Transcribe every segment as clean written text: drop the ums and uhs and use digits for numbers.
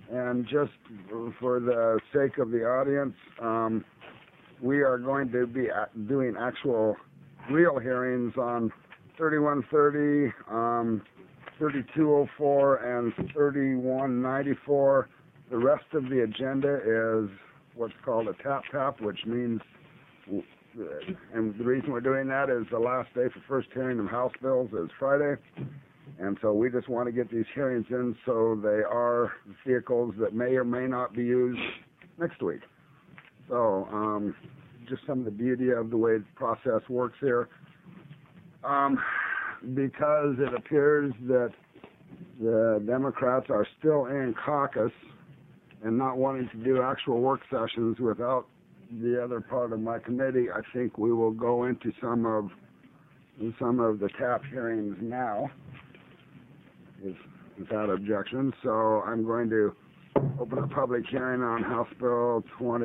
And just for the sake of the audience, we are going to be doing actual real hearings on 3130, 3204, and 3194. The rest of the agenda is what's called a tap, which means, and the reason we're doing that is the last day for first hearing of House bills is Friday. And so we just want to get these hearings in so they are vehicles that may or may not be used next week. So just some of the beauty of the way the process works here. Because it appears that the Democrats are still in caucus and not wanting to do actual work sessions without the other part of my committee, I think we will go into some of the TAP hearings now, without objection. So I'm going to open a public hearing on House Bill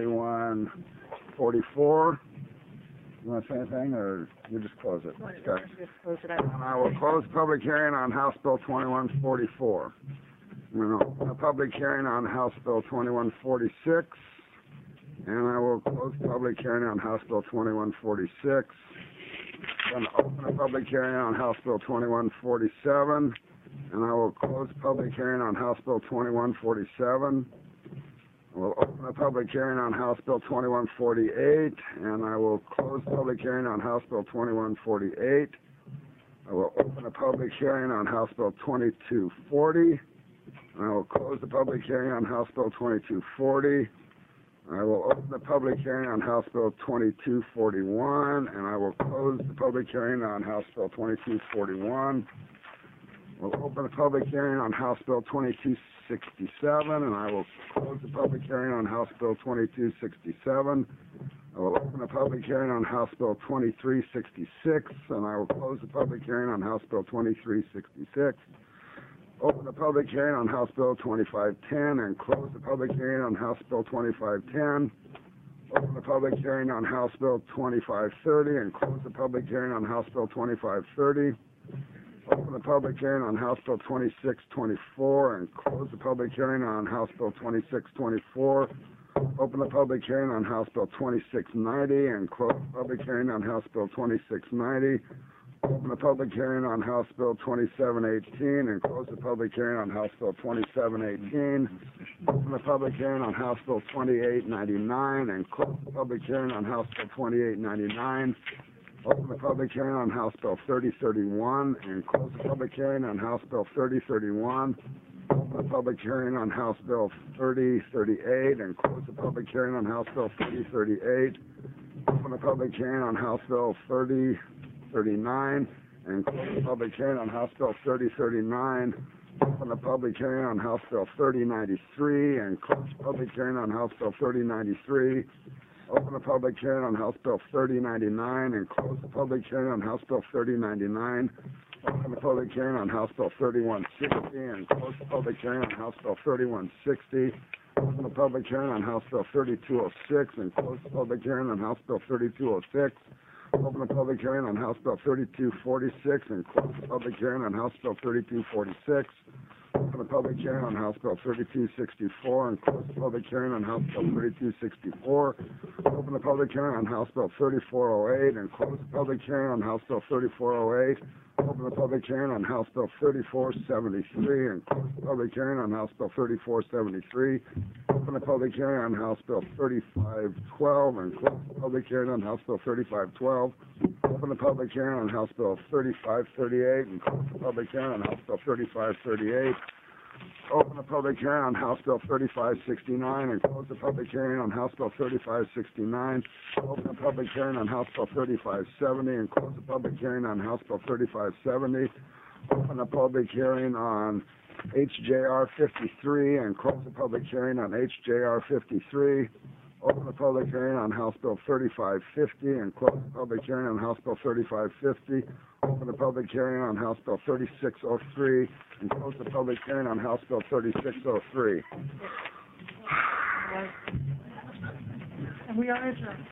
2144. You want to say anything, or you just close it? Okay. Just close it out. And I will close public hearing on House Bill 2144. I'm going to open a public hearing on House Bill 2146. And I will close public hearing on House Bill 2146. I'm going to open a public hearing on House Bill 2147. And I will close public hearing on House Bill 2147. I will open a public hearing on House Bill 2148. And I will close public hearing on House Bill 2148. I will open a public hearing on House Bill 2240. And I will close the public hearing on House Bill 2240. I will open the public hearing on House Bill 2241, and I will close the public hearing on House Bill 2241. We'll open a public hearing on House Bill 2267, and I will close the public hearing on House Bill 2267. I will open a public hearing on House Bill 2366, and I will close the public hearing on House Bill 2366. Open the public hearing on House Bill 2510 and close the public hearing on House Bill 2510. Open the public hearing on House Bill 2530 and close the public hearing on House Bill 2530. Open the public hearing on House Bill 2624 and close the public hearing on House Bill 2624. Open the public hearing on House Bill 2690 and close the public hearing on House Bill 2690. Open the public hearing on House Bill 2718 and close the public hearing on House Bill 2718. Open the public hearing on House Bill 2899 and close the public hearing on House Bill 2899. Open the public hearing on House Bill 3031 and close the public hearing on House Bill 3031. Open the public hearing on House Bill 3038 and close the public hearing on House Bill 3038. Open the public hearing on House Bill 3039 and close the public hearing on House Bill 3039. Open the public hearing on House Bill 3093 and close the public hearing on House Bill 3093. Open the public hearing on House Bill 3099 and close the public hearing on House Bill 3099. Open the public hearing on House Bill 3160 and close the public hearing on House Bill 3160. Open the public hearing on House Bill 3206 and close the public hearing on House Bill 3206. Open the public hearing on House Bill 3246 and close the public hearing on House Bill 3246. Open the public hearing on House Bill 3264 and close the public hearing on House Bill 3264. Open the public hearing on House Bill 3408 and close the public hearing on House Bill 3408. Open the public hearing on House Bill 3473 and close the public hearing on House Bill 3473. Open the public hearing on House Bill 3512 and close the public hearing on House Bill 3512. Open the public hearing on House Bill 3538 and close the public hearing on House Bill 3538. Open the public hearing on House Bill 3569 and close the public hearing on House Bill 3569. Open the public hearing on House Bill 3570 and close the public hearing on House Bill 3570. Open the public hearing on HJR 53 and close the public hearing on HJR 53. Open the public hearing on House Bill 3550 and close the public hearing on House Bill 3550. Open the public hearing on House Bill 3603 and close the public hearing on House Bill 3603. And we are adjourned.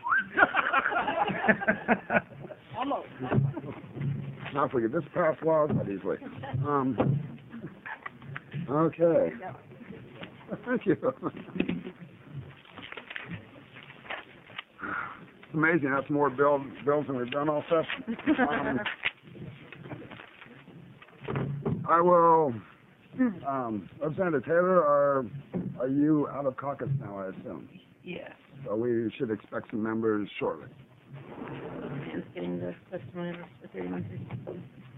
Almost. Now if we could just pass laws that easily. Okay. Thank you. It's amazing. That's more bills than we've done all session. I will. Representative Taylor, are you out of caucus now, I assume? Yes. So we should expect some members shortly. And getting the testimony for 3130.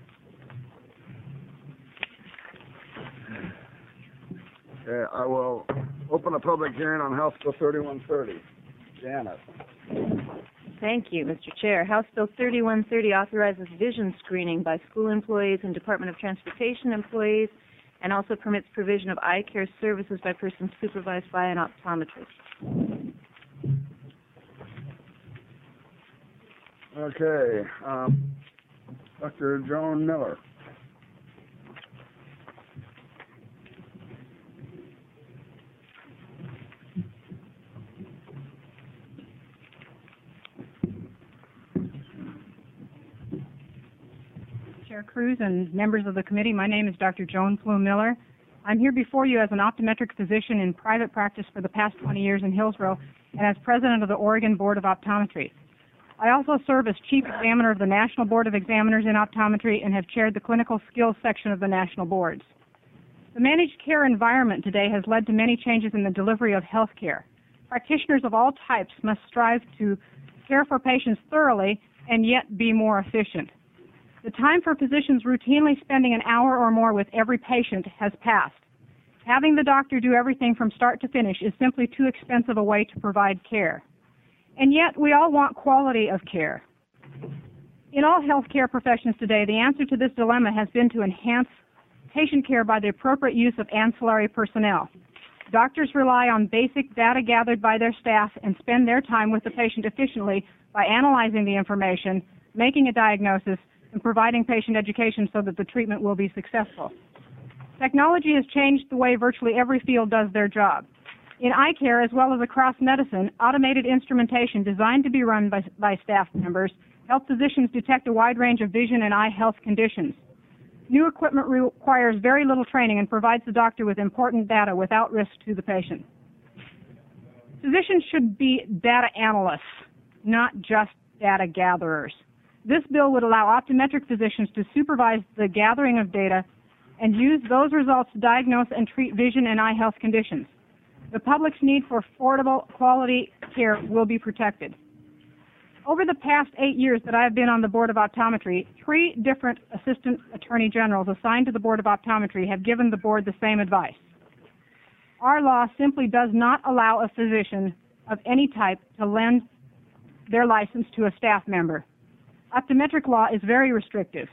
Okay, I will open a public hearing on House Bill 3130. Janet. Thank you, Mr. Chair. House Bill 3130 authorizes vision screening by school employees and Department of Transportation employees, and also permits provision of eye care services by persons supervised by an optometrist. Okay, Dr. Joan Miller. Chair Cruz and members of the committee, my name is Dr. Joan Flew Miller. I'm here before you as an optometric physician in private practice for the past 20 years in Hillsborough and as president of the Oregon Board of Optometry. I also serve as chief examiner of the National Board of Examiners in Optometry and have chaired the clinical skills section of the national boards. The managed care environment today has led to many changes in the delivery of health care. Practitioners of all types must strive to care for patients thoroughly and yet be more efficient. The time for physicians routinely spending an hour or more with every patient has passed. Having the doctor do everything from start to finish is simply too expensive a way to provide care. And yet, we all want quality of care. In all healthcare professions today, the answer to this dilemma has been to enhance patient care by the appropriate use of ancillary personnel. Doctors rely on basic data gathered by their staff and spend their time with the patient efficiently by analyzing the information, making a diagnosis, and providing patient education so that the treatment will be successful. Technology has changed the way virtually every field does their job. In eye care, as well as across medicine, automated instrumentation designed to be run by staff members help physicians detect a wide range of vision and eye health conditions. New equipment requires very little training and provides the doctor with important data without risk to the patient. Physicians should be data analysts, not just data gatherers. This bill would allow optometric physicians to supervise the gathering of data and use those results to diagnose and treat vision and eye health conditions. The public's need for affordable, quality care will be protected. Over the past 8 years that I have been on the Board of Optometry, 3 different Assistant Attorney Generals assigned to the Board of Optometry have given the Board the same advice. Our law simply does not allow a physician of any type to lend their license to a staff member. Optometric law is very restrictive.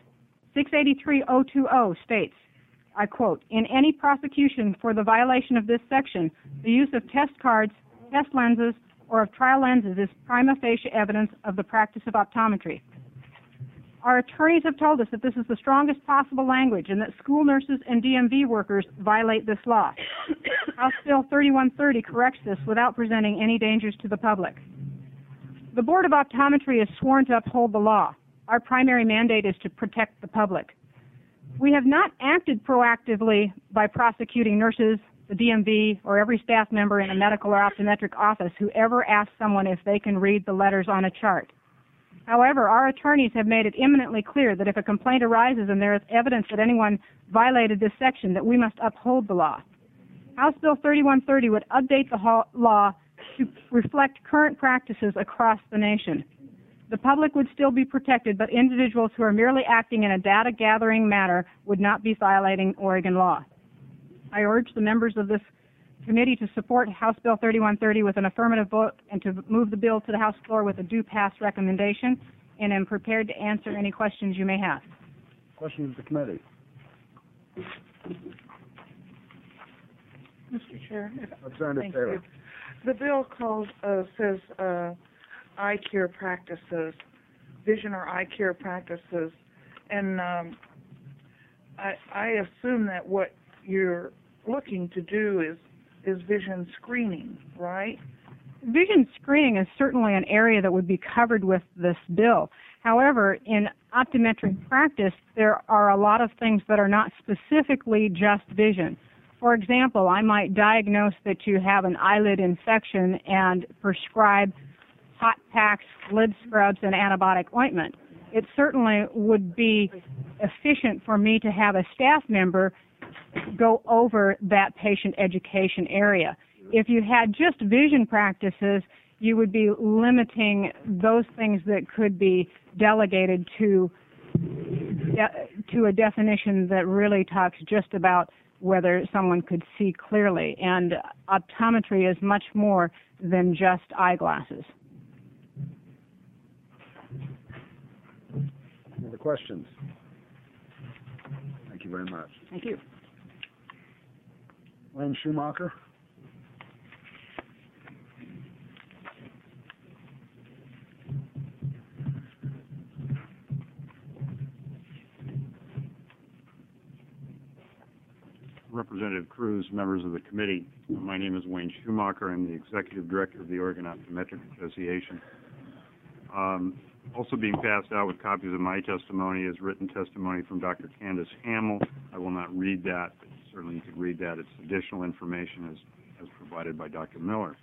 683.020 states, I quote, "In any prosecution for the violation of this section, the use of test cards, test lenses, or of trial lenses is prima facie evidence of the practice of optometry." Our attorneys have told us that this is the strongest possible language and that school nurses and DMV workers violate this law. House Bill 3130 corrects this without presenting any dangers to the public. The Board of Optometry is sworn to uphold the law. Our primary mandate is to protect the public. We have not acted proactively by prosecuting nurses, the DMV, or every staff member in a medical or optometric office who ever asks someone if they can read the letters on a chart. However, our attorneys have made it eminently clear that if a complaint arises and there is evidence that anyone violated this section, that we must uphold the law. House Bill 3130 would update the law to reflect current practices across the nation. The public would still be protected, but individuals who are merely acting in a data-gathering manner would not be violating Oregon law. I urge the members of this committee to support House Bill 3130 with an affirmative vote and to move the bill to the House floor with a due pass recommendation, and am prepared to answer any questions you may have. Questions of the committee? Mr. Chair, Representative thank Taylor. you. The bill says eye care practices, vision or eye care practices, and I assume that what you're looking to do is vision screening, right? Vision screening is certainly an area that would be covered with this bill. However, in optometric practice, there are a lot of things that are not specifically just vision. For example, I might diagnose that you have an eyelid infection and prescribe hot packs, lid scrubs, and antibiotic ointment. It certainly would be efficient for me to have a staff member go over that patient education area. If you had just vision practices, you would be limiting those things that could be delegated to a definition that really talks just about whether someone could see clearly. And optometry is much more than just eyeglasses. Any other questions? Thank you very much. Thank you. Wayne Schumacher. Representative Cruz, members of the committee. My name is Wayne Schumacher. I'm the Executive Director of the Oregon Optometric Association. Also being passed out with copies of my testimony is written testimony from Dr. Candace Hamill. I will not read that, but certainly you could read that. It's additional information as provided by Dr. Miller.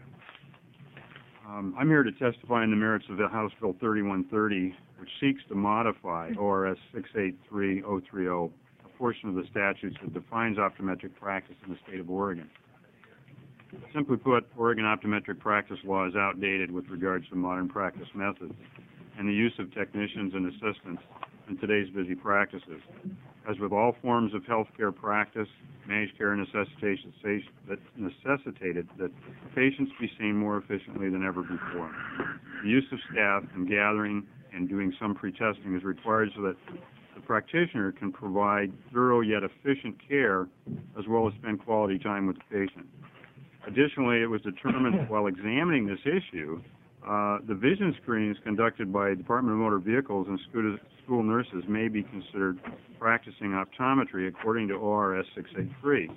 I'm here to testify on the merits of the House Bill 3130, which seeks to modify ORS 683030, a portion of the statutes that defines optometric practice in the state of Oregon. Simply put, Oregon optometric practice law is outdated with regards to modern practice methods and the use of technicians and assistants in today's busy practices. As with all forms of healthcare practice, managed care necessitated that patients be seen more efficiently than ever before. The use of staff and gathering and doing some pre-testing is required so that the practitioner can provide thorough yet efficient care as well as spend quality time with the patient. Additionally, it was determined while examining this issue, the vision screenings conducted by Department of Motor Vehicles and school nurses may be considered practicing optometry according to ORS 683.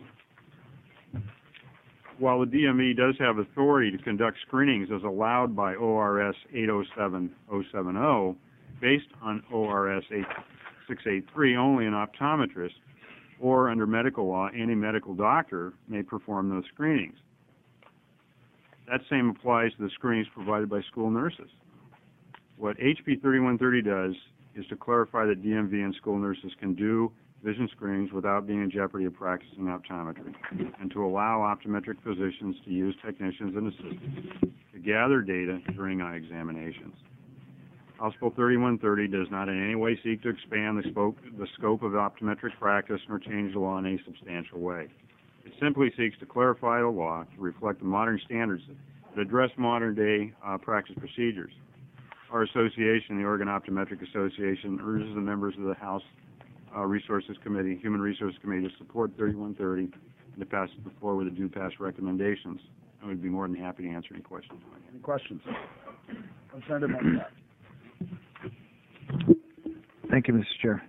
While the DMV does have authority to conduct screenings as allowed by ORS 807070, based on ORS 683, only an optometrist or under medical law, any medical doctor may perform those screenings. That same applies to the screenings provided by school nurses. What HB 3130 does is to clarify that DMV and school nurses can do vision screenings without being in jeopardy of practicing optometry, and to allow optometric physicians to use technicians and assistants to gather data during eye examinations. House Bill 3130 does not in any way seek to expand the scope of optometric practice nor change the law in any substantial way. It simply seeks to clarify the law to reflect the modern standards that address modern-day practice procedures. Our association, the Oregon Optometric Association, urges the members of the House Resources Committee, Human Resources Committee, to support 3130 and to pass it before with the due pass recommendations. And we'd be more than happy to answer any questions. Any questions? Representative Montague. Thank you, Mr. Chair.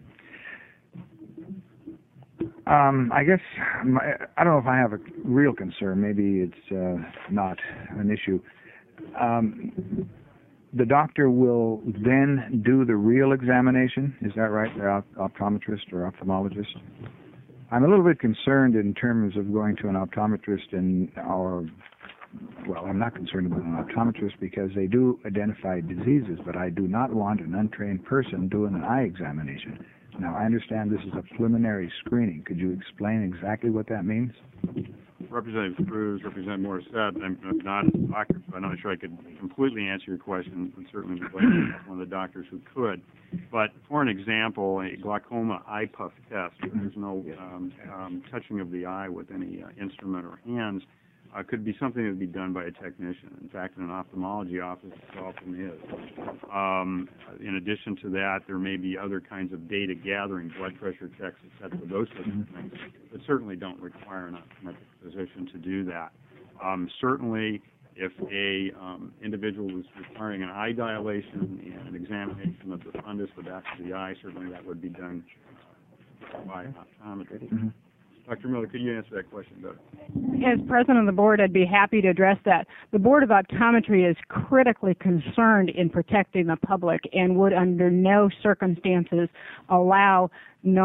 I guess I don't know if I have a real concern. Maybe it's not an issue. The doctor will then do the real examination. Is that right? The optometrist or ophthalmologist? I'm a little bit concerned in terms of going to an optometrist well, I'm not concerned about an optometrist because they do identify diseases, but I do not want an untrained person doing an eye examination. Now, I understand this is a preliminary screening. Could you explain exactly what that means? Representative Cruz, Representative Morissette, I'm not a doctor, so I'm not sure I could completely answer your question, but certainly would like to ask one of the doctors who could. But for an example, a glaucoma eye puff test, where there's no touching of the eye with any instrument or hands, could be something that would be done by a technician. In fact, in an ophthalmology office, it often is. In addition to that, there may be other kinds of data gathering, blood pressure checks, et cetera, those sorts of things, that certainly don't require an optometric physician to do that. Certainly, if a individual is requiring an eye dilation and an examination of the fundus, the back of the eye, certainly that would be done by an optometrist. Dr. Miller, could you answer that question better? As president of the board, I'd be happy to address that. The Board of Optometry is critically concerned in protecting the public and would under no circumstances allow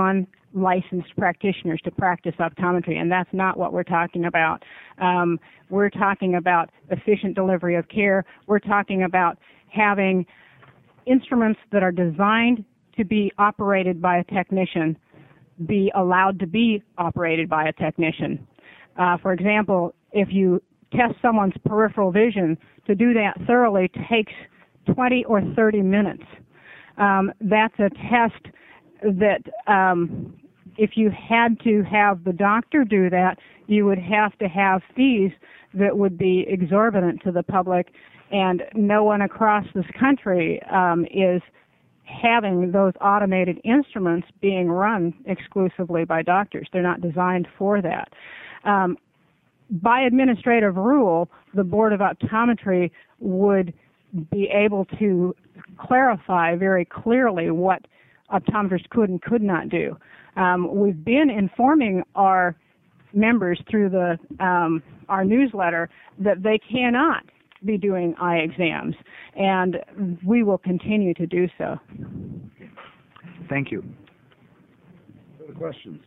licensed practitioners to practice optometry, and that's not what we're talking about. We're talking about efficient delivery of care. We're talking about having instruments that are designed to be operated by a technician be allowed to be operated by a technician. For example, if you test someone's peripheral vision, to do that thoroughly takes 20 or 30 minutes. That's a test that if you had to have the doctor do that, you would have to have fees that would be exorbitant to the public, and no one across this country is having those automated instruments being run exclusively by doctors. They're not designed for that. By administrative rule, the Board of Optometry would be able to clarify very clearly what optometrists could and could not do. We've been informing our members through our newsletter that they cannot be doing eye exams, and we will continue to do so. Thank you. Other questions?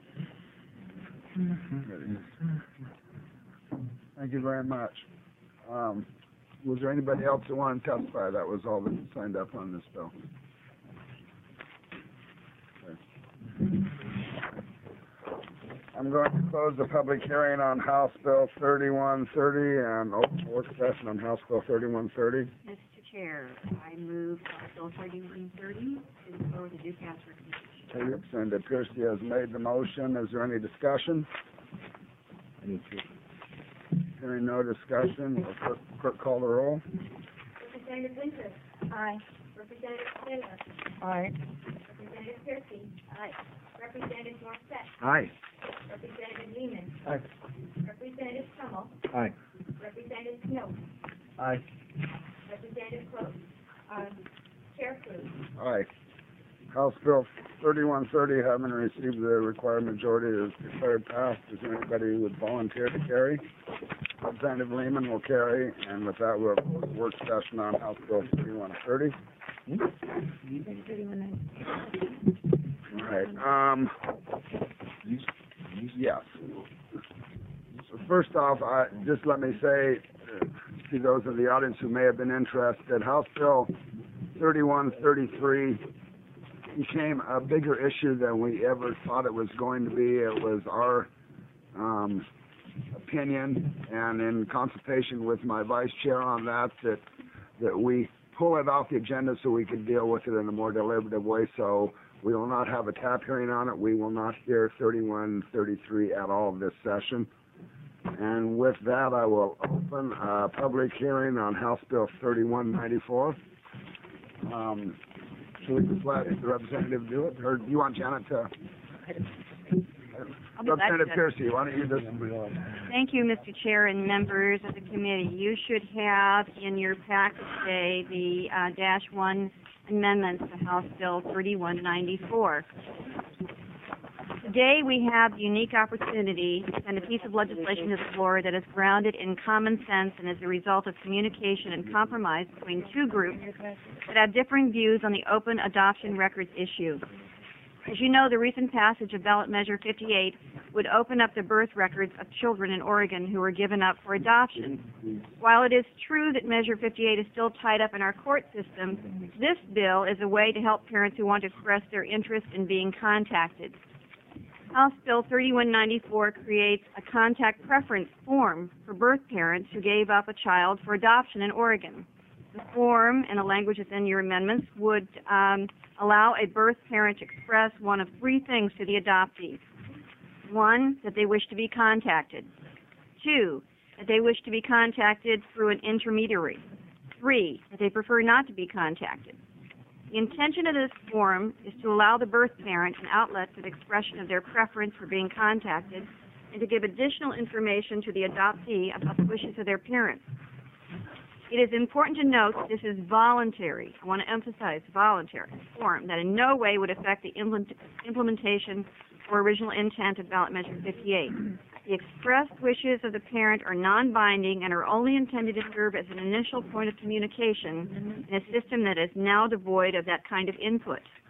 Thank you very much. Was there anybody else that wanted to testify? That was all that signed up on this bill. Okay. I'm going to close the public hearing on House Bill 3130 and open work session on House Bill 3130. Mr. Chair, I move House Bill 3130 to go to due pass recommendation. Representative Piercy has made the motion. Is there any discussion? Hearing no discussion, will clerk call the roll? Representative Winter. Aye. Representative Miller. Aye. Representative Piercy. Aye. Representative Morset. Aye. Representative Lehman. Aye. Representative Hummel. Aye. Representative Snow. Aye. Representative Close. Chair Cruz. Aye. House Bill 3130, having received the required majority, is declared passed. Is there anybody who would volunteer to carry? Representative Lehman will carry, and with that, we'll close the work session on House Bill 3130. All right. Yes. So first off, just let me say to those in the audience who may have been interested, House Bill 3133 became a bigger issue than we ever thought it was going to be. It was our opinion, and in consultation with my vice chair on that we pull it off the agenda so we can deal with it in a more deliberative way. So we will not have a tap hearing on it. We will not hear 3133 at all this session. And with that, I will open a public hearing on House Bill 3194. Should we just let the representative do it, or do you want Janet to? Representative Piercy, why don't you just? Thank you, Mr. Chair and members of the committee. You should have in your packet today the -1 amendments to House Bill 3194. Today we have the unique opportunity to send a piece of legislation to the floor that is grounded in common sense and is a result of communication and compromise between two groups that have differing views on the open adoption records issue. As you know, the recent passage of Ballot Measure 58 would open up the birth records of children in Oregon who were given up for adoption. While it is true that Measure 58 is still tied up in our court system, this bill is a way to help parents who want to express their interest in being contacted. House Bill 3194 creates a contact preference form for birth parents who gave up a child for adoption in Oregon. The form, and the language that's in your amendments, would allow a birth parent to express one of three things to the adoptee. 1, that they wish to be contacted. 2, that they wish to be contacted through an intermediary. 3, that they prefer not to be contacted. The intention of this form is to allow the birth parent an outlet for the expression of their preference for being contacted and to give additional information to the adoptee about the wishes of their parents. It is important to note that this is voluntary. I want to emphasize voluntary form that in no way would affect the implementation or original intent of Ballot Measure 58. The expressed wishes of the parent are non-binding and are only intended to serve as an initial point of communication in a system that is now devoid of that kind of input.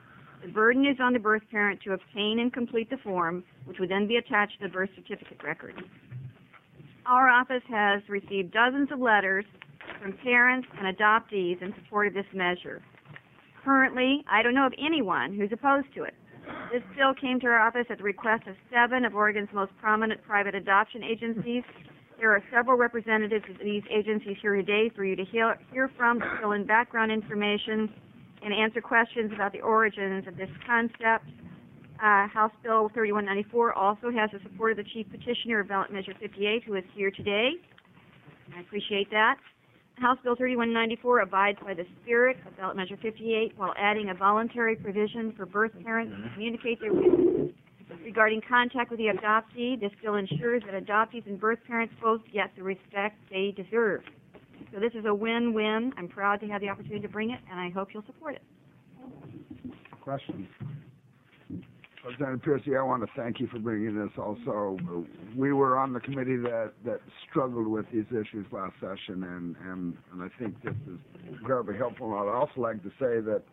The burden is on the birth parent to obtain and complete the form, which would then be attached to the birth certificate record. Our office has received dozens of letters from parents and adoptees in support of this measure. Currently, I don't know of anyone who's opposed to it. This bill came to our office at the request of 7 of Oregon's most prominent private adoption agencies. There are several representatives of these agencies here today for you to hear from, to fill in background information, and answer questions about the origins of this concept. House Bill 3194 also has the support of the Chief Petitioner of Ballot Measure 58, who is here today. I appreciate that. House Bill 3194 abides by the spirit of Ballot Measure 58 while adding a voluntary provision for birth parents to communicate their wishes regarding contact with the adoptee. This bill ensures that adoptees and birth parents both get the respect they deserve. So this is a win-win. I'm proud to have the opportunity to bring it, and I hope you'll support it. Questions? Representative Piercy, I want to thank you for bringing this also. We were on the committee that struggled with these issues last session, and I think this is incredibly helpful. And I'd also like to say that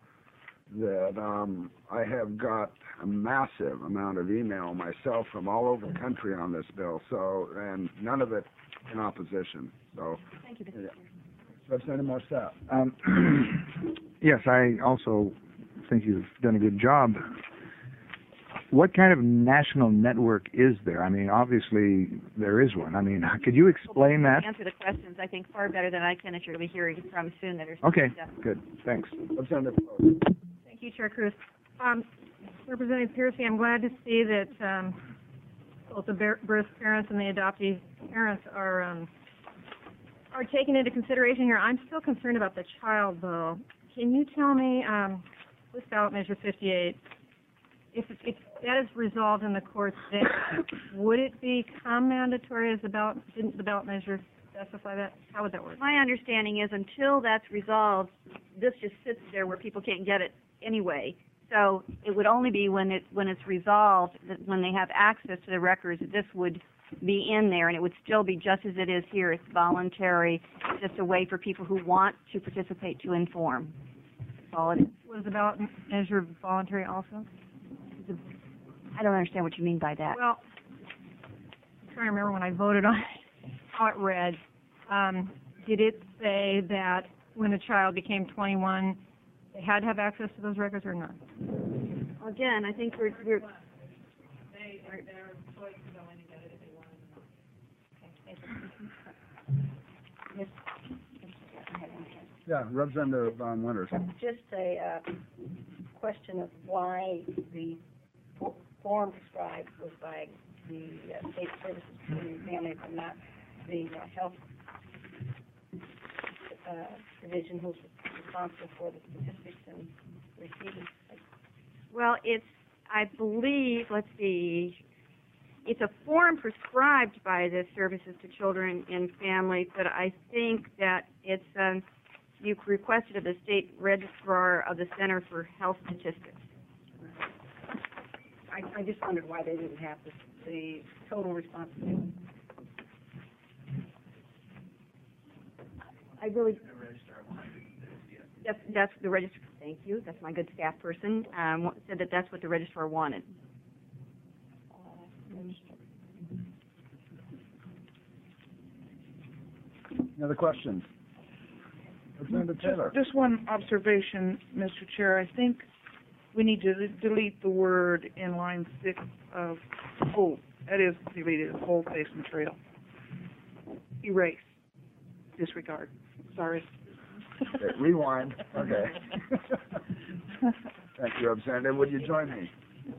I have got a massive amount of email myself from all over the country on this bill, and none of it in opposition. So, Thank you, Mr. Chair. Representative Morissette. Yes, I also think you've done a good job. What kind of national network is there? I mean, obviously there is one. I mean, could you explain that? Answer the questions, I think, far better than I can, as you're going to be hearing from soon. That are Okay, stuff. good. Thanks. Representative Close. Thank you, Chair Cruz. Representative Piercy, I'm glad to see that both the birth parents and the adoptee parents are taken into consideration here. I'm still concerned about the child, though. Can you tell me, with Ballot Measure 58, if that is resolved in the courts, then would it become mandatory as didn't the ballot measure specify that? How would that work? My understanding is until that's resolved, this just sits there where people can't get it anyway. So it would only be when it's resolved, that when they have access to the records, that this would be in there, and it would still be just as it is here. It's voluntary. It's just a way for people who want to participate to inform. That's all it is. Was the ballot measure voluntary also? I don't understand what you mean by that. Well, I'm trying to remember when I voted on it, how it read. Did it say that when a child became 21, they had to have access to those records or not? Again, I think we're Yeah, Representative Winters. Just a question of why the form prescribed was by the State Services for the Family, but not the Health Division, who's responsible for the statistics and receiving. Well, I believe, let's see, it's a form prescribed by the Services to Children and Families, but I think that it's, you requested of the State Registrar of the Center for Health Statistics. I just wondered why they didn't have the total responsibility. I really, that's the registrar, thank you, that's my good staff person, said that that's what the registrar wanted. Any other questions? Representative Taylor. Just one observation, Mr. Chair. I think we need to delete the word in line 6 of, that is deleted, bold-face material. Erase. Disregard. Sorry. Okay, rewind. Okay. Thank you, Representative. Would you join me?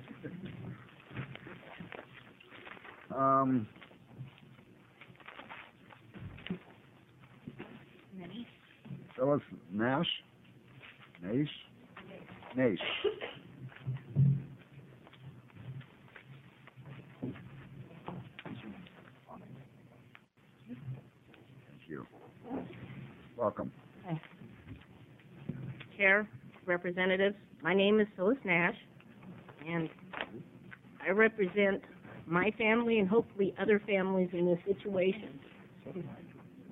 Phyllis Nash? Nash? Nash. Thank you. Welcome. Chair, representatives, my name is Phyllis Nash, and I represent my family and hopefully other families in this situation.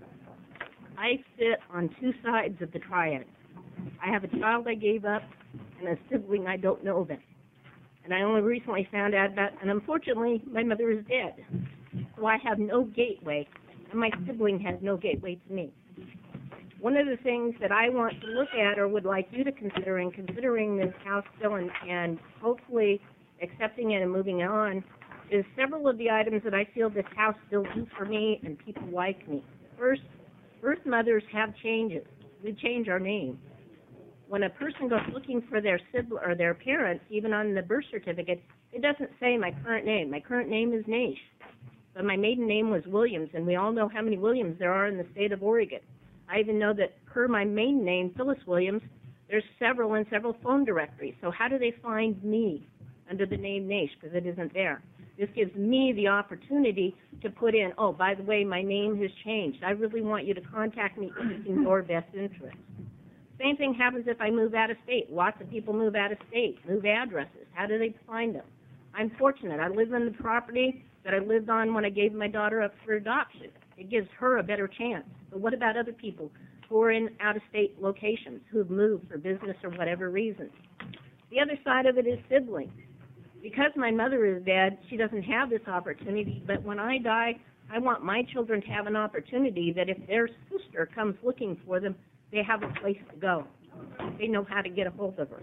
I sit on two sides of the triad. I have a child I gave up and a sibling I don't know them. And I only recently found out about, and unfortunately, my mother is dead. So I have no gateway, and my sibling has no gateway to me. One of the things that I want to look at, or would like you to consider in considering this House bill and hopefully accepting it and moving on, is several of the items that I feel this House bill do for me and people like me. First, birth mothers have changes. We change our name. When a person goes looking for their sibling or their parents, even on the birth certificate, it doesn't say my current name. My current name is Naish, but my maiden name was Williams, and we all know how many Williams there are in the state of Oregon. I even know that per my maiden name, Phyllis Williams, there's several in several phone directories. So how do they find me under the name Naish? Because it isn't there. This gives me the opportunity to put in, oh, by the way, my name has changed. I really want you to contact me if it's in your best interest. Same thing happens if I move out of state. Lots of people move out of state, move addresses. How do they find them? I'm fortunate. I live on the property that I lived on when I gave my daughter up for adoption. It gives her a better chance. But what about other people who are in out-of-state locations, who have moved for business or whatever reason? The other side of it is siblings. Because my mother is dead, she doesn't have this opportunity, but when I die, I want my children to have an opportunity that if their sister comes looking for them, they have a place to go. They know how to get a hold of her.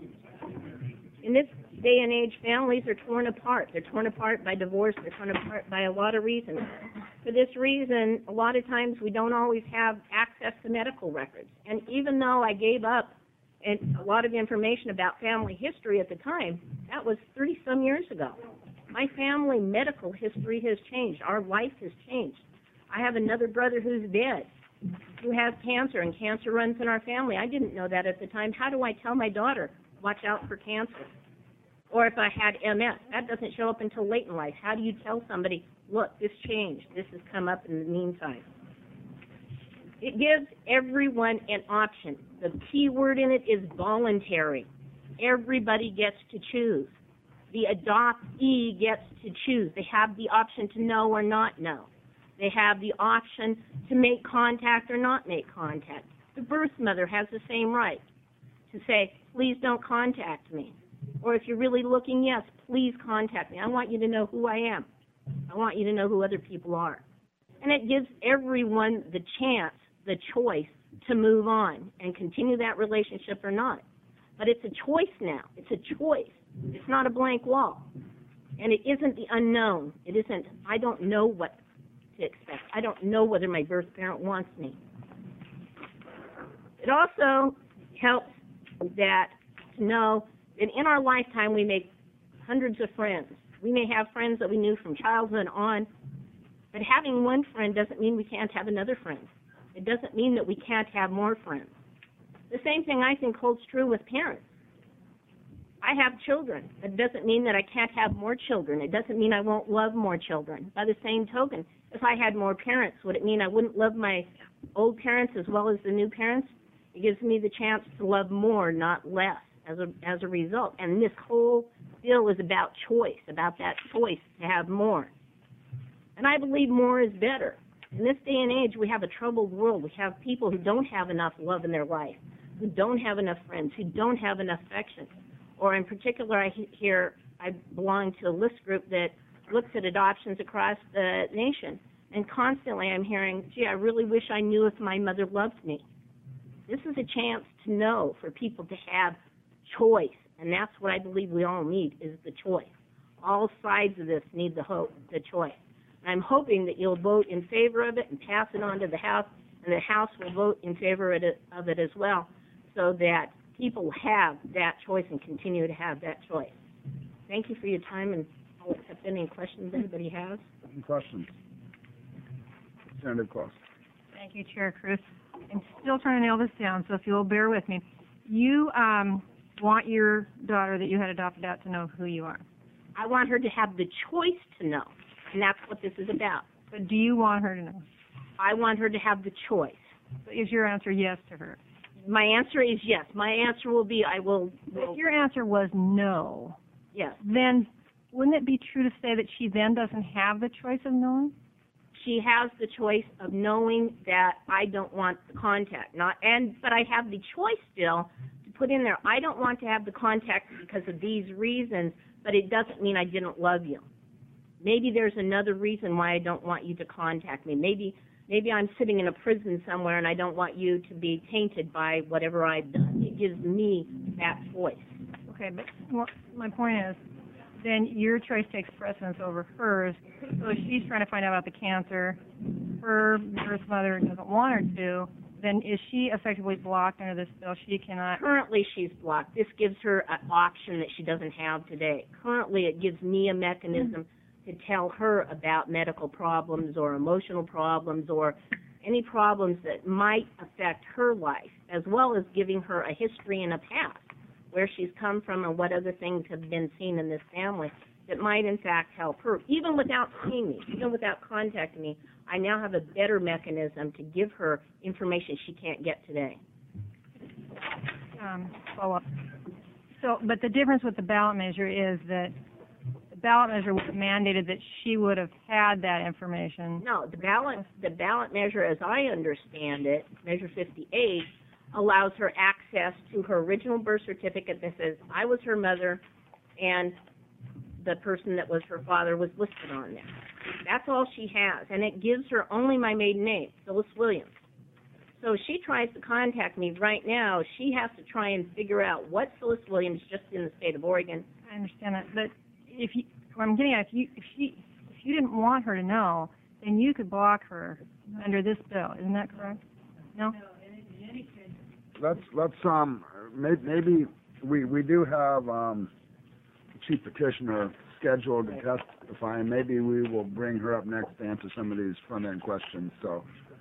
In this day and age, families are torn apart. They're torn apart by divorce. They're torn apart by a lot of reasons. For this reason, a lot of times we don't always have access to medical records. And even though I gave up a lot of information about family history at the time, that was 30-some years ago. My family medical history has changed. Our life has changed. I have another brother who's dead, who has cancer, and cancer runs in our family. I didn't know that at the time. How do I tell my daughter, watch out for cancer? Or if I had MS, that doesn't show up until late in life. How do you tell somebody, look, this changed, this has come up in the meantime? It gives everyone an option. The key word in it is voluntary. Everybody gets to choose. The adoptee gets to choose. They have the option to know or not know. They have the option to make contact or not make contact. The birth mother has the same right to say, please don't contact me. Or if you're really looking, yes, please contact me. I want you to know who I am. I want you to know who other people are. And it gives everyone the chance, the choice to move on and continue that relationship or not. But it's a choice now. It's a choice. It's not a blank wall. And it isn't the unknown. It isn't, I don't know what to expect. I don't know whether my birth parent wants me. It also helps that to know that in our lifetime we make hundreds of friends. We may have friends that we knew from childhood on, but having one friend doesn't mean we can't have another friend. It doesn't mean that we can't have more friends. The same thing I think holds true with parents. I have children. It doesn't mean that I can't have more children. It doesn't mean I won't love more children. By the same token, if I had more parents, would it mean I wouldn't love my old parents as well as the new parents? It gives me the chance to love more, not less, as a result. And this whole bill is about choice, about that choice to have more. And I believe more is better. In this day and age, we have a troubled world. We have people who don't have enough love in their life, who don't have enough friends, who don't have enough affection. Or in particular, I belong to a list group that looks at adoptions across the nation. And constantly I'm hearing, gee, I really wish I knew if my mother loved me. This is a chance to know, for people to have choice. And that's what I believe we all need, is the choice. All sides of this need the choice. And I'm hoping that you'll vote in favor of it and pass it on to the House, and the House will vote in favor of it as well, so that people have that choice and continue to have that choice. Thank you for your time, and I'll accept any questions anybody has. Any questions? Senator Claus. Thank you, Chair Cruz. I'm still trying to nail this down, so if you'll bear with me. You want your daughter that you had adopted out to know who you are. I want her to have the choice to know, and that's what this is about. But do you want her to know? I want her to have the choice. So is your answer yes to her? My answer is yes. My answer will be I will. If your answer was no, yes, then wouldn't it be true to say that she then doesn't have the choice of knowing? She has the choice of knowing that I don't want the contact, but I have the choice still to put in there, I don't want to have the contact because of these reasons, but it doesn't mean I didn't love you. Maybe there's another reason why I don't want you to contact me. Maybe I'm sitting in a prison somewhere and I don't want you to be tainted by whatever I've done. It gives me that choice. Okay, but my point is, then your choice takes precedence over hers. So if she's trying to find out about the cancer, her birth mother doesn't want her to, then is she effectively blocked under this bill? She cannot... Currently, she's blocked. This gives her an option that she doesn't have today. Currently, it gives me a mechanism to tell her about medical problems or emotional problems or any problems that might affect her life, as well as giving her a history and a past, where she's come from and what other things have been seen in this family that might, in fact, help her. Even without seeing me, even without contacting me, I now have a better mechanism to give her information she can't get today. Follow-up. So, but the difference with the ballot measure is that the ballot measure was mandated that she would have had that information. No, the ballot measure, as I understand it, Measure 58, allows her access to her original birth certificate that says I was her mother and the person that was her father was listed on there. That's all she has, and it gives her only my maiden name, Phyllis Williams. So if she tries to contact me right now, she has to try and figure out what Phyllis Williams just in the state of Oregon. I understand that, but what I'm getting at, if you didn't want her to know, then you could block her under this bill. Isn't that correct? No. Let's maybe we do have Chief Petitioner scheduled to testify, and maybe we will bring her up next to answer some of these front-end questions. So,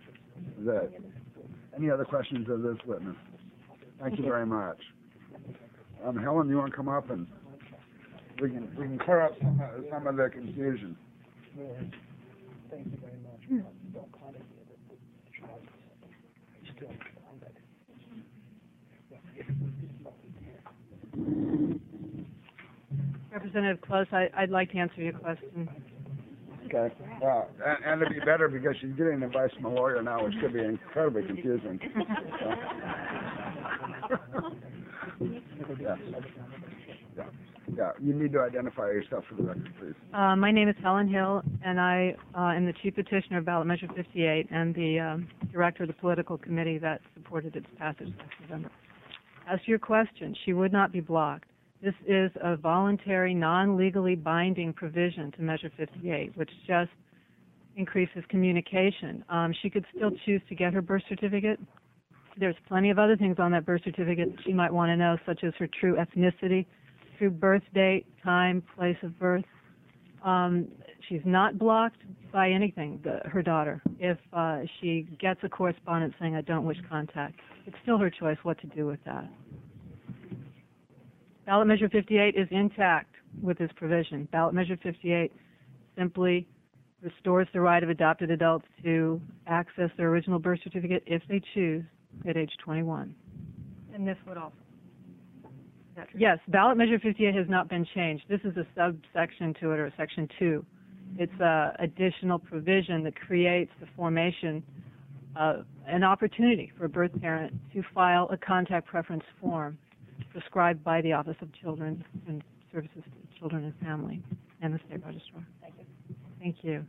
any other questions of this witness? Thank you very much. Helen, you want to come up and we can clear up some of the confusion. Thank you very much. Don't contact me. Representative Close, I'd like to answer your question. Okay. And it'd be better because she's getting advice from a lawyer now, which could be incredibly confusing. Yeah. You need to identify yourself for the record, please. My name is Helen Hill, and I am the Chief Petitioner of Ballot Measure 58 and the Director of the Political Committee that supported its passage last November. As to your question, she would not be blocked. This is a voluntary, non-legally binding provision to Measure 58, which just increases communication. She could still choose to get her birth certificate. There's plenty of other things on that birth certificate that she might want to know, such as her true ethnicity, true birth date, time, place of birth. She's not blocked by anything, her daughter. If she gets a correspondence saying, I don't wish contact, it's still her choice what to do with that. Ballot Measure 58 is intact with this provision. Ballot Measure 58 simply restores the right of adopted adults to access their original birth certificate if they choose at age 21. And this would also. Yes, Ballot Measure 58 has not been changed. This is a subsection to it, or Section 2. It's an additional provision that creates the formation of an opportunity for a birth parent to file a contact preference form prescribed by the Office of Children and Services to Children and Family and the State Registrar. Thank you.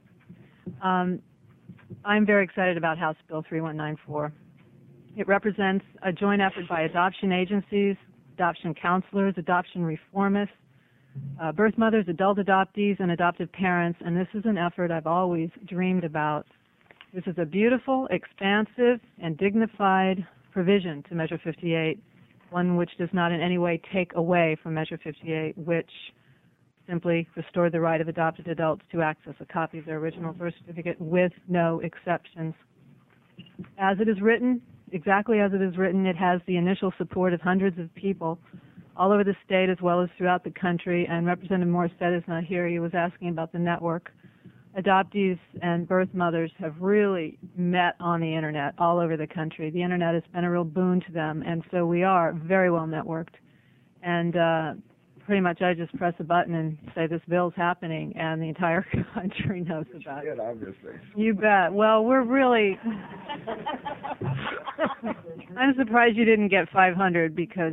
I'm very excited about House Bill 3194. It represents a joint effort by adoption agencies, adoption counselors, adoption reformists, birth mothers, adult adoptees, and adoptive parents, and this is an effort I've always dreamed about. This is a beautiful, expansive, and dignified provision to Measure 58, one which does not in any way take away from Measure 58, which simply restored the right of adopted adults to access a copy of their original birth certificate with no exceptions. As it is written, exactly as it is written, it has the initial support of hundreds of people all over the state as well as throughout the country, and Representative Morissette is not here. He was asking about the network. Adoptees and birth mothers have really met on the Internet all over the country. The Internet has been a real boon to them, and so we are very well networked. And pretty much I just press a button and say this bill's happening, and the entire country knows about it. Yeah, obviously. You bet. Well, we're really... I'm surprised you didn't get 500 because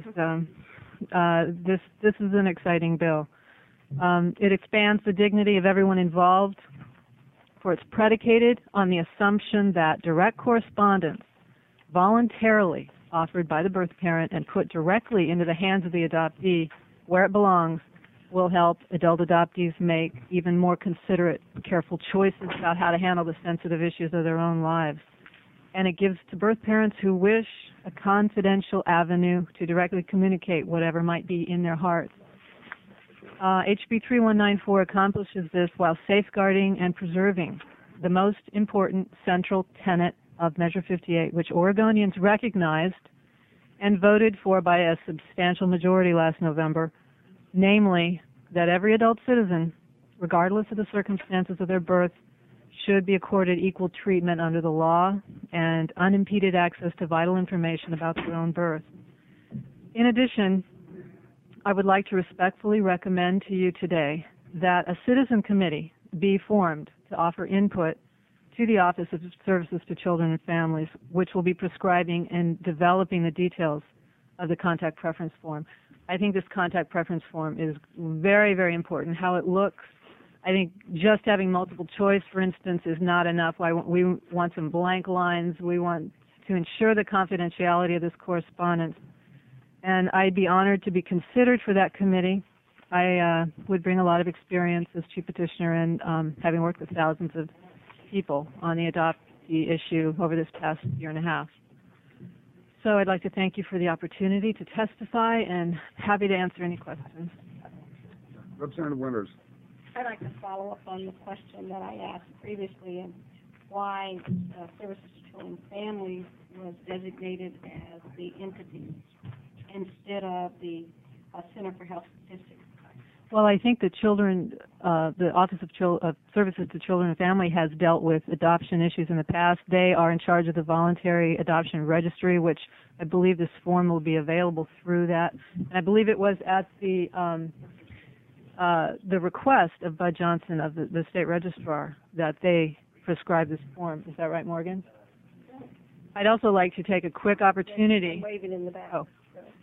this is an exciting bill. It expands the dignity of everyone involved, for it's predicated on the assumption that direct correspondence, voluntarily offered by the birth parent and put directly into the hands of the adoptee where it belongs, will help adult adoptees make even more considerate, careful choices about how to handle the sensitive issues of their own lives. And it gives to birth parents who wish a confidential avenue to directly communicate whatever might be in their hearts. HB 3194 accomplishes this while safeguarding and preserving the most important central tenet of Measure 58, which Oregonians recognized and voted for by a substantial majority last November, namely that every adult citizen, regardless of the circumstances of their birth, should be accorded equal treatment under the law and unimpeded access to vital information about their own birth. In addition, I would like to respectfully recommend to you today that a citizen committee be formed to offer input to the Office of Services to Children and Families, which will be prescribing and developing the details of the contact preference form. I think this contact preference form is very, very important. How it looks, I think just having multiple choice, for instance, is not enough. We want some blank lines. We want to ensure the confidentiality of this correspondence. And I'd be honored to be considered for that committee. I would bring a lot of experience as chief petitioner and having worked with thousands of people on the adoptee issue over this past year and a half. So I'd like to thank you for the opportunity to testify and happy to answer any questions. Representative Winters. I'd like to follow up on the question that I asked previously and why Services to Children and Families was designated as the entity instead of the Center for Health Statistics. Well, I think the Office of Services to Children and Family has dealt with adoption issues in the past. They are in charge of the Voluntary Adoption Registry, which I believe this form will be available through that. And I believe it was at the request of Bud Johnson of the state registrar that they prescribed this form. Is that right, Morgan? I'd also like to take a quick opportunity. Waving in the back. Oh.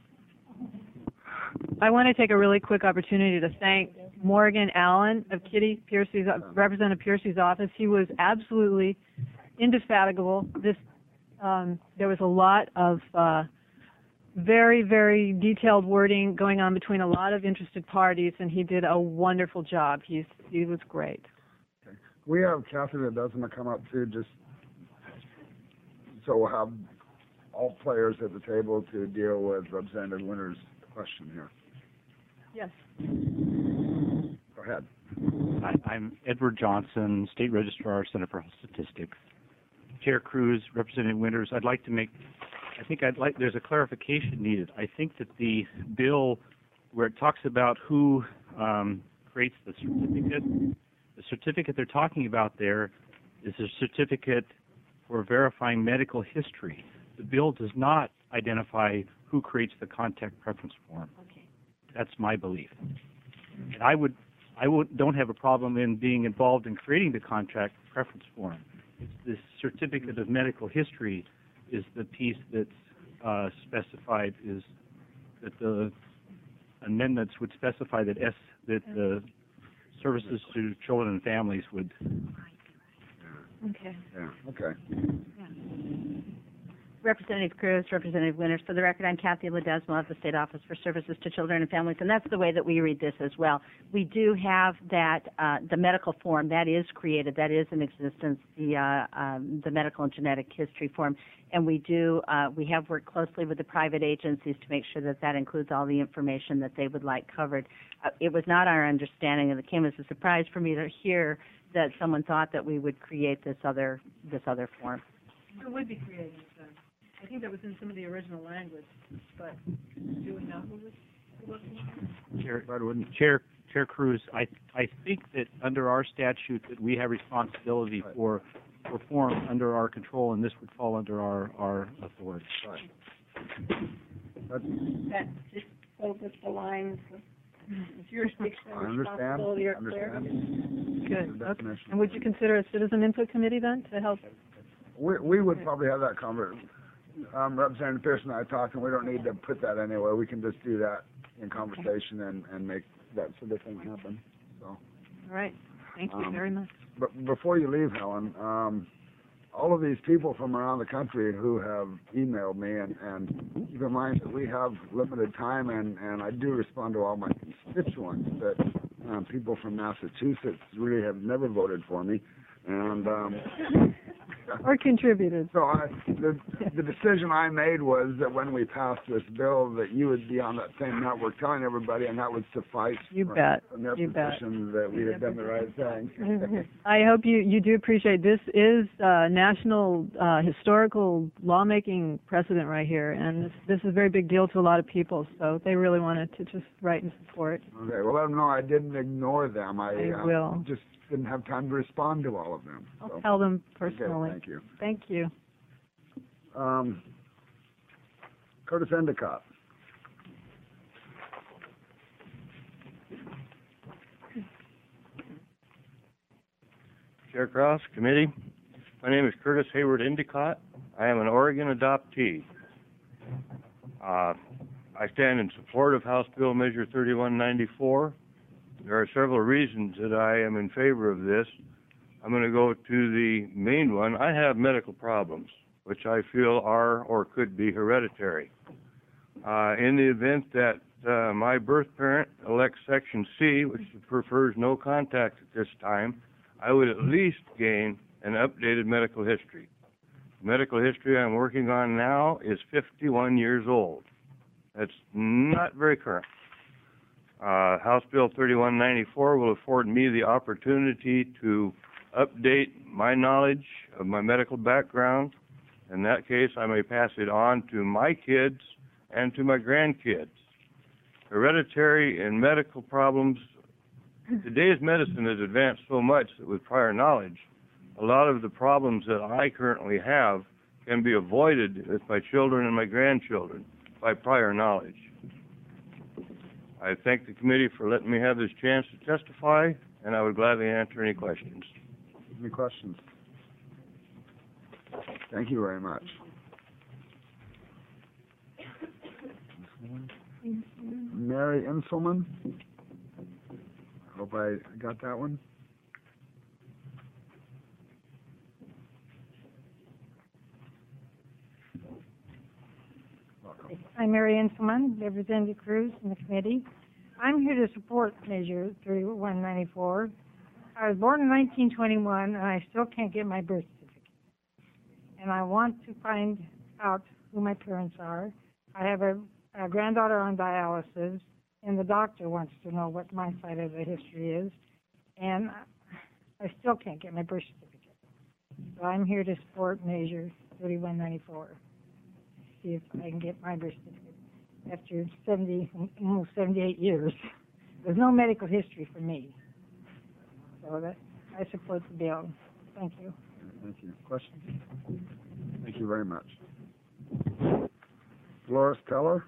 I want to take a really quick opportunity to thank Morgan Allen of Kitty Piercy's, Representative Piercy's office. He was absolutely indefatigable. There was a lot of very, very detailed wording going on between a lot of interested parties, and he did a wonderful job. He was great. Okay. We have Kathy that doesn't come up too, just so we'll have all players at the table to deal with Representative Winters' question here. Yes. Go ahead. Hi, I'm Edward Johnson, State Registrar, Center for Health Statistics. Chair Cruz, Representative Winters, there's a clarification needed. I think that the bill where it talks about who creates the certificate they're talking about there is a certificate for verifying medical history. The bill does not identify who creates the contact preference form. Okay. That's my belief. And I don't have a problem in being involved in creating the contact preference form. It's this certificate of medical history is the piece that's specified, is that the amendments would specify that the Services to Children and Families would. Okay. Yeah. Okay. Yeah. Representative Cruz, Representative Winters. For the record, I'm Kathy Ledesma of the State Office for Services to Children and Families, and that's the way that we read this as well. We do have that, the medical form, that is created, that is in existence, the medical and genetic history form, and we have worked closely with the private agencies to make sure that that includes all the information that they would like covered. It was not our understanding, and it came as a surprise for me to hear that someone thought that we would create this other form. It would be created. I think that was in some of the original language, but do we know who was working? Chair Cruz, I think that under our statute that we have responsibility for form under our control, and this would fall under our authority. Right. That just so that the lines of jurisdiction I and responsibility are clear. Good. Okay. And would you consider a citizen input committee then to help? We would probably have that Representative Pearson and I talked, and we don't need to put that anywhere. We can just do that in conversation and make that sort of thing happen. So. All right. Thank you very much. But before you leave, Helen, all of these people from around the country who have emailed me, and keep in mind that we have limited time, and I do respond to all my constituents, that people from Massachusetts really have never voted for me, and Or contributed. so the decision I made was that when we passed this bill, that you would be on that same network telling everybody, and that would suffice You bet. from their You bet. position that we had done the right thing. I hope you do appreciate this is national historical lawmaking precedent right here, and this is a very big deal to a lot of people. So they really wanted to just write and support. Okay, well, let them know I didn't ignore them. I will. just didn't have time to respond to all of them. I'll So, tell them okay, personally. thank you. Thank you. Curtis Endicott. Chair Cross, committee. My name is Curtis Hayward Endicott. I am an Oregon adoptee. I stand in support of House Bill Measure 3194. There are several reasons that I am in favor of this. I'm going to go to the main one. I have medical problems, which I feel are or could be hereditary. In the event that my birth parent elects Section C, which prefers no contact at this time, I would at least gain an updated medical history. The medical history I'm working on now is 51 years old. That's not very current. House Bill 3194 will afford me the opportunity to update my knowledge of my medical background. In that case, I may pass it on to my kids and to my grandkids. Hereditary and medical problems, today's medicine has advanced so much that with prior knowledge, a lot of the problems that I currently have can be avoided with my children and my grandchildren by prior knowledge. I thank the committee for letting me have this chance to testify, and I would gladly answer any questions. Any questions? Thank you very much. Mary Inselman. I hope I got that one. I'm Mary Inselman, Representative Cruz and the committee. I'm here to support Measure 3194. I was born in 1921, and I still can't get my birth certificate. And I want to find out who my parents are. I have a granddaughter on dialysis, and the doctor wants to know what my side of the history is. And I still can't get my birth certificate. So I'm here to support Measure 3194. See if I can get my birth certificate after almost 78 years. There's no medical history for me. So that I support the bill. Thank you. Thank you. Questions? Thank you very much. Dolores Keller.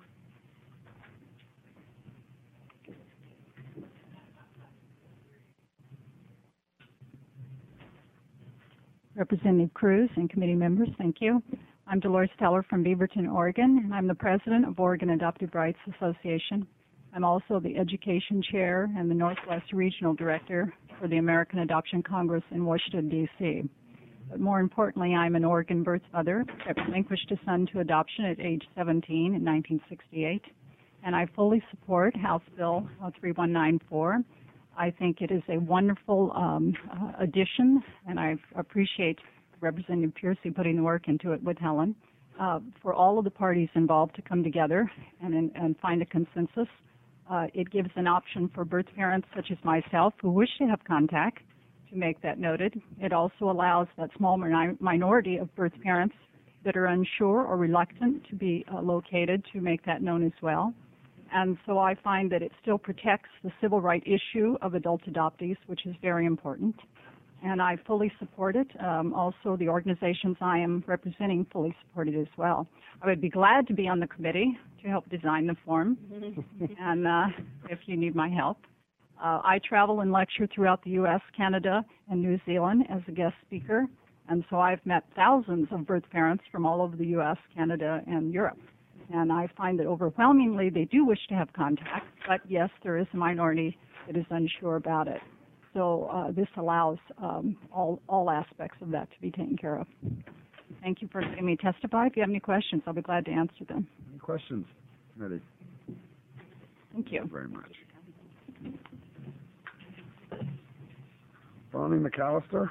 Representative Cruz and committee members, thank you. I'm Dolores Teller from Beaverton, Oregon, and I'm the president of Oregon Adoptive Rights Association. I'm also the education chair and the Northwest Regional Director for the American Adoption Congress in Washington, D.C. But more importantly, I'm an Oregon birth mother that relinquished a son to adoption at age 17 in 1968, and I fully support House Bill 3194. I think it is a wonderful addition, and I appreciate Representative Piercy putting the work into it with Helen, for all of the parties involved to come together and find a consensus. It gives an option for birth parents such as myself who wish to have contact to make that noted. It also allows that small minority of birth parents that are unsure or reluctant to be located to make that known as well. And so I find that it still protects the civil right issue of adult adoptees, which is very important. And I fully support it. Also, the organizations I am representing fully support it as well. I would be glad to be on the committee to help design the form, and if you need my help. I travel and lecture throughout the U.S., Canada, and New Zealand as a guest speaker, And so I've met thousands of birth parents from all over the U.S., Canada, and Europe. And I find that overwhelmingly they do wish to have contact, but yes, there is a minority that is unsure about it. So this allows all aspects of that to be taken care of. Thank you for letting me testify. If you have any questions, I'll be glad to answer them. Any questions, committee? Thank you. Thank you very much. Bonnie McAllister?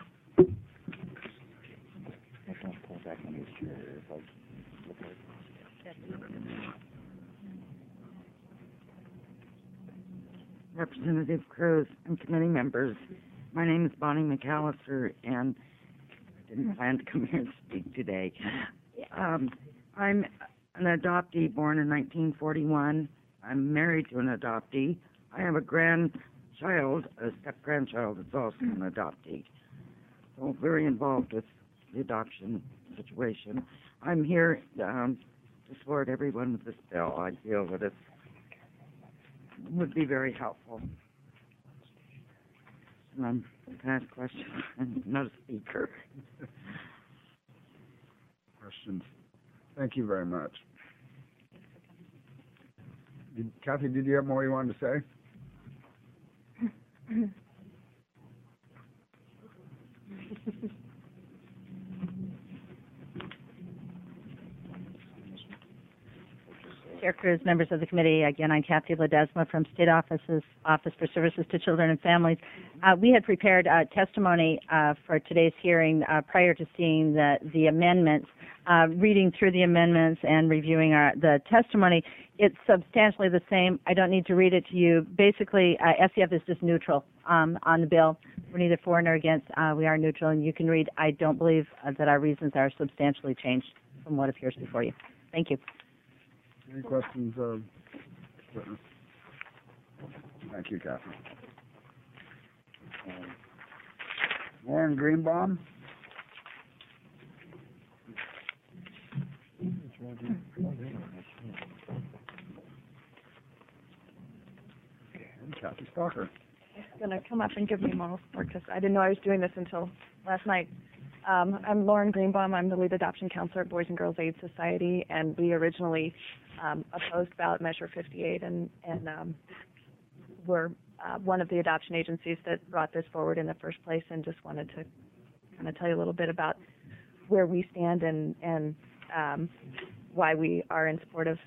Representative Cruz and committee members, my name is Bonnie McAllister, and I didn't plan to come here and speak today. I'm an adoptee born in 1941. I'm married to an adoptee. I have a grandchild, a step-grandchild that's also an adoptee. So very involved with the adoption situation. I'm here to support everyone with this bill. I feel that it would be very helpful. And can I ask questions? I'm not a speaker. Questions? Thank you very much. Kathy, did you have more you wanted to say? Chair Cruz, members of the committee, again, I'm Kathy Ledesma from State Office for Services to Children and Families. We had prepared testimony for today's hearing prior to seeing the amendments. Reading through the amendments and reviewing the testimony, it's substantially the same. I don't need to read it to you. Basically, SCF is just neutral on the bill. We're neither for nor against. We are neutral, and you can read. I don't believe that our reasons are substantially changed from what appears before you. Thank you. Any questions of witness? Thank you, Kathy. Warren Greenbaum? And Kathy Stalker. Going to come up and give me moral support because I didn't know I was doing this until last night. I'm Lauren Greenbaum. I'm the lead adoption counselor at Boys and Girls Aid Society, and we originally opposed ballot measure 58 and were one of the adoption agencies that brought this forward in the first place, and just wanted to kind of tell you a little bit about where we stand and why we are in support of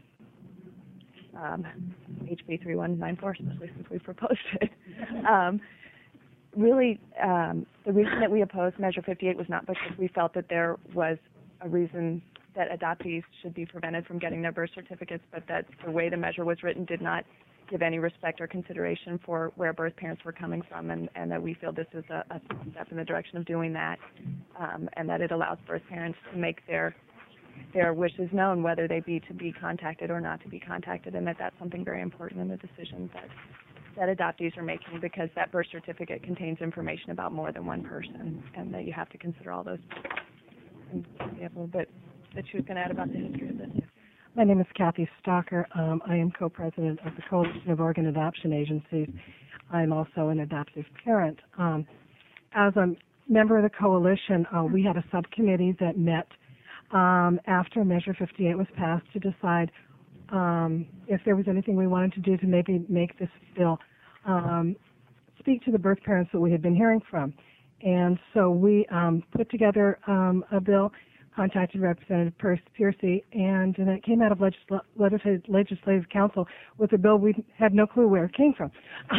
HB 3194, especially since we proposed it. Really, the reason that we opposed Measure 58 was not because we felt that there was a reason that adoptees should be prevented from getting their birth certificates, but that the way the measure was written did not give any respect or consideration for where birth parents were coming from, and that we feel this is a step in the direction of doing that, and that it allows birth parents to make their wishes known, whether they be to be contacted or not to be contacted, and that's something very important in the decisions that adoptees are making, because that birth certificate contains information about more than one person, and that you have to consider all those. And we have a little bit that she was going to add about the history of this. My name is Kathy Stalker. I am co-president of the Coalition of Oregon Adoption Agencies. I'm also an adoptive parent. As a member of the coalition, we had a subcommittee that met after Measure 58 was passed to decide if there was anything we wanted to do to maybe make this bill speak to the birth parents that we had been hearing from. And so we put together a bill, contacted Representative Piercy, and it came out of Legislative Council with a bill we had no clue where it came from.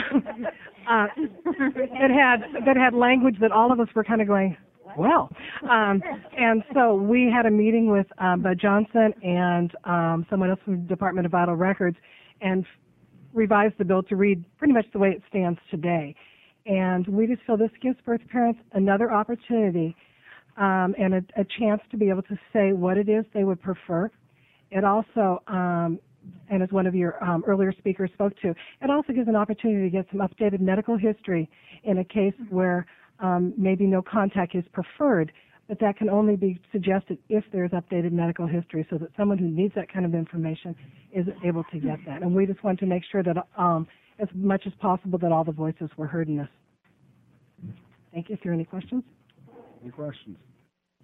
That had language that all of us were kind of going, well. And so we had a meeting with Bud Johnson and someone else from the Department of Vital Records and revised the bill to read pretty much the way it stands today. And we just feel this gives birth parents another opportunity and a chance to be able to say what it is they would prefer. It also, and as one of your earlier speakers spoke to, it also gives an opportunity to get some updated medical history in a case where maybe no contact is preferred, but that can only be suggested if there's updated medical history, so that someone who needs that kind of information is able to get that. And we just want to make sure that as much as possible that all the voices were heard in this. Thank you. If there are any questions? Any questions?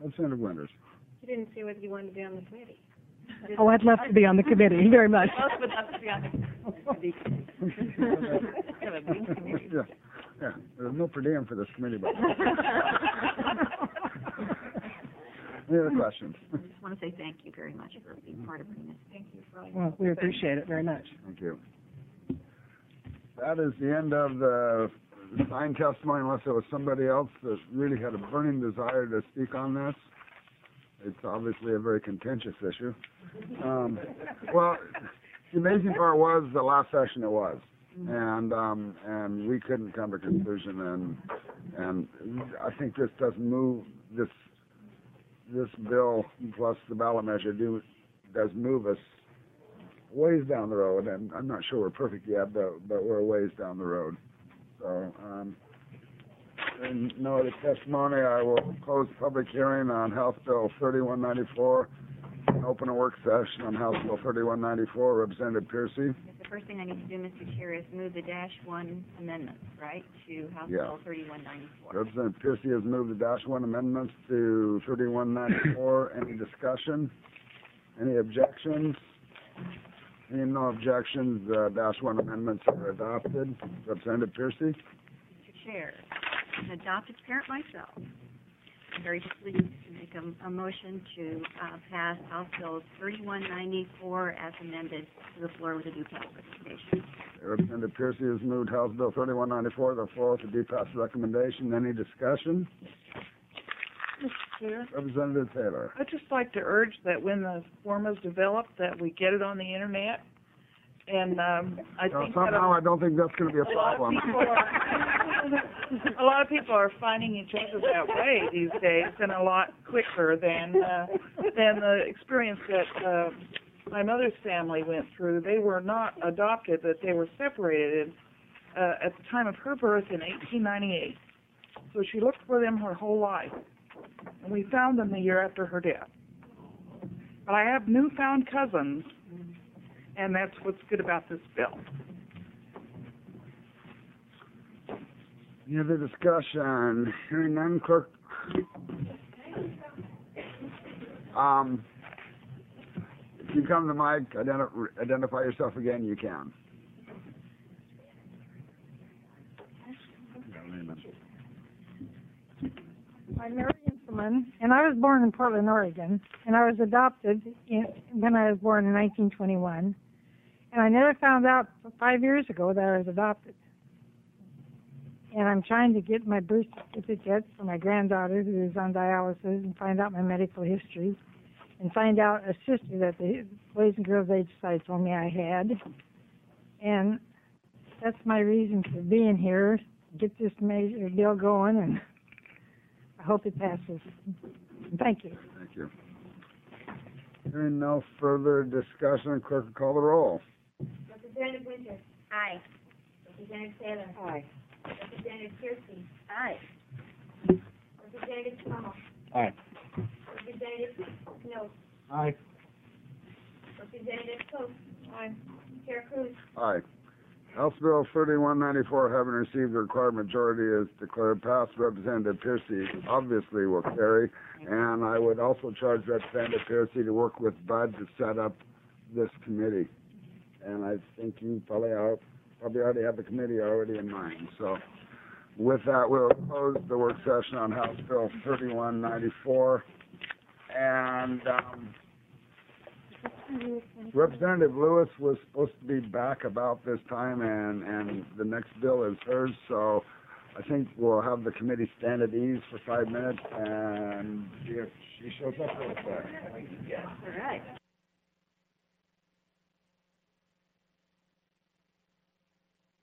Representative Winters. You didn't say whether you wanted to be on the committee. Oh, I'd love to be on the committee, very much. Both would love to be on the committee. Yeah, there's no per diem for this committee, but. Any other questions? I just want to say thank you very much for being part of this. Thank you for all your Well, we appreciate it very much. Thank you. That is the end of the signed testimony, unless there was somebody else that really had a burning desire to speak on this. It's obviously a very contentious issue. Well, the amazing part was the last session it was, and we couldn't come to a conclusion, and I think this does move this bill plus the ballot measure does move us ways down the road, and I'm not sure we're perfect yet, but we're a ways down the road. So, and no other testimony. I will close the public hearing on House Bill 3194 and open a work session on House Bill 3194. Representative Piercy. The first thing I need to do, Mr. Chair, is move the -1 amendments, right, to House Yeah. Bill 3194. Representative Piercy has moved the -1 amendments to 3194. Any discussion? Any objections? Seeing no objections, the -1 amendments are adopted. Representative Piercy. Mr. Chair, as an adopted parent myself, I'm very pleased to make a motion to pass House Bill 3194 as amended to the floor with a due pass recommendation. Representative Piercy has moved House Bill 3194 to the floor with a due pass recommendation. Any discussion? Mr. Chair, Representative Taylor. I'd just like to urge that when the form is developed, that we get it on the internet. And I think somehow I don't think that's going to be a problem. A lot of people are finding each other that way these days, and a lot quicker than the experience that my mother's family went through. They were not adopted, but they were separated at the time of her birth in 1898. So she looked for them her whole life, and we found them the year after her death. But I have newfound cousins, and that's what's good about this bill. Any other discussion? Hearing none, clerk. If you come to the mic, identify yourself again, you can. I'm Mary Inselman, and I was born in Portland, Oregon, and I was adopted when I was born in 1921. And I never found out 5 years ago that I was adopted. And I'm trying to get my birth certificate for my granddaughter who is on dialysis and find out my medical history and find out a sister that the Boys and Girls Aid Society told me I had. And that's my reason for being here, get this major bill going, and I hope it passes. Thank you. Thank you. Hearing no further discussion, clerk will call the roll. Representative Winters. Aye. Representative Taylor. Aye. Representative Piercy. Aye. Representative Connell. Aye. Representative Snow. Aye. Representative Coe. Aye. Chair Cruz. Aye. House Bill 3194, having received the required majority, is declared passed. Representative Piercy obviously will carry, and I would also charge Representative Piercy to work with Bud to set up this committee. And I think you probably already have the committee already in mind. So with that, we'll close the work session on House Bill 3194. And Representative Lewis was supposed to be back about this time, and the next bill is hers. So I think we'll have the committee stand at ease for 5 minutes and see if she shows up real quick. All right.